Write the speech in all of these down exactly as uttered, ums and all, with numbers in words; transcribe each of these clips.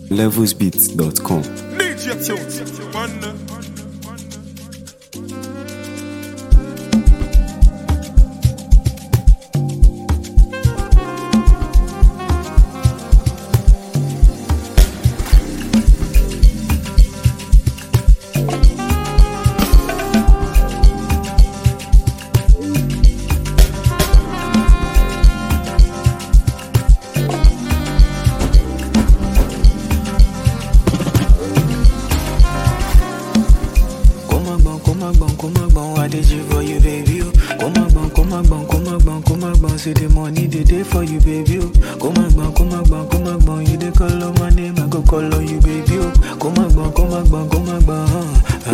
levels beats dot com. D J Tunes, Wonder. I did you for you, baby. Oh. Come on, bang, come on, bang, come on, bang, come on, bang. See the money they day for you, baby. Oh. Come on, bang, come on, bang, come on, bang. You they call on my name, I go call on you, baby. Oh. Come on, bang, come on, bang, come on, bang.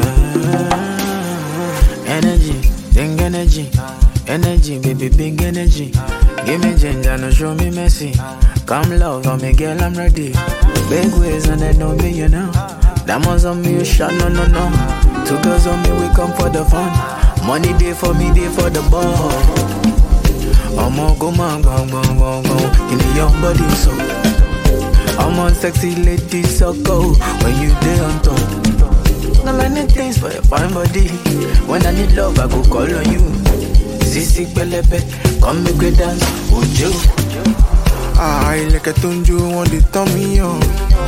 Ah, energy, big energy, energy, baby, big energy. Give me ginger, no show me mercy. Come love on me, girl, I'm ready. Big ways and they know me, you know. Diamonds on me, you shot, no, no, no. Two girls on me, we come for the fun. Money day for me, day for the ball. I'm on go man, bang, bang, bang, bang. In the young body, so I'm on sexy lady, so go. When you day on top, no many things for your fine body. When I need love, I go call on you. Sissy Pelepe, come make we dance, would you? I like a tunju, want to turn me on.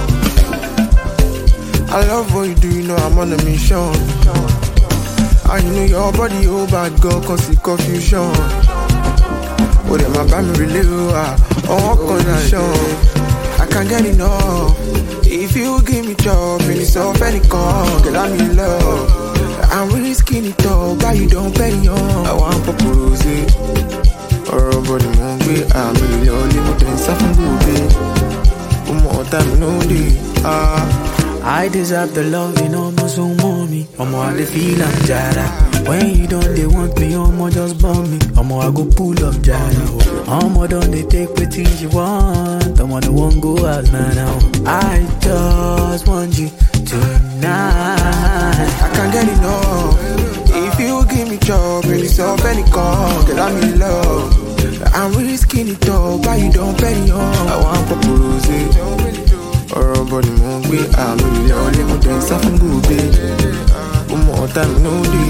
I love what you do, you know I'm on a mission. I know your body, oh bad girl, cause it's confusion. Oh, then my band really low, on what condition? I can't get enough. If you give me job, and it's off any call, girl, I'm in love. I'm really skinny tall, but you don't pay on. I want propose it. Oh, but the moon be, I'm really only more than something good. One more time, no day. Ah. I deserve the love, you know, more so mommy. I'm all the feel I'm jara. When you don't, they want me, I'm all just bomb me. I'm all I go pull up jara. I'm all done, they take the things you want. I'm all the one go out now, now. I just want you tonight. I can't get enough. If you give me job, and it's off any call, girl, I'm in love. I'm really skinny tall, but you don't pay on. I want propose it. Ọ̀rọ̀ bọ̀dì mò ń gbé àmì ilẹ̀ ọ̀lẹ́ mo tẹ̀ ń sá fún gòbè. Ọmọ ọ̀tá mi ló dé.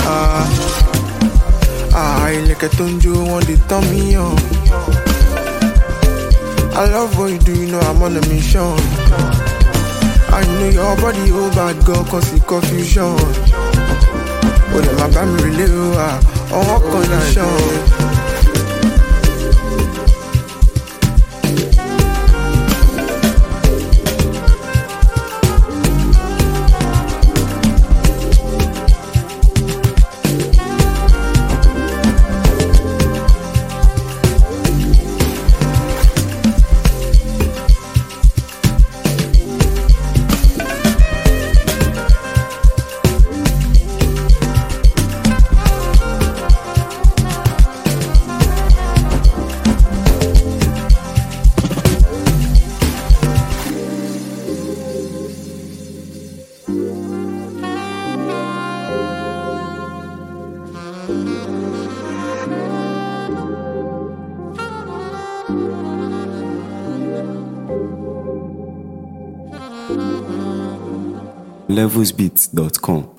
Ilẹ̀kẹ̀ tó ń jó wọ́n dey turn me on. I love what you do, you know I'm on a mission. I know your body, oh bad girl, cause it's confusion. Ó lè má bá mi relé o, on what condition? levels beats dot com.